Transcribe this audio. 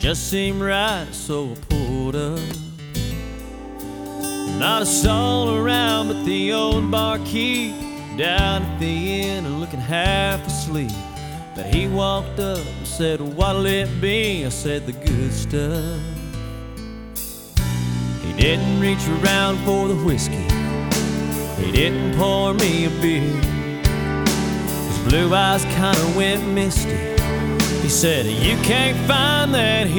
just seemed right, so I pulled up. Not a soul around but the old barkeep down at the inn, looking half asleep. But he walked up and said, "What'll it be?" I said, "The good stuff." He didn't reach around for the whiskey, he didn't pour me a beer. His blue eyes kinda went misty. He said, "You can't find that here."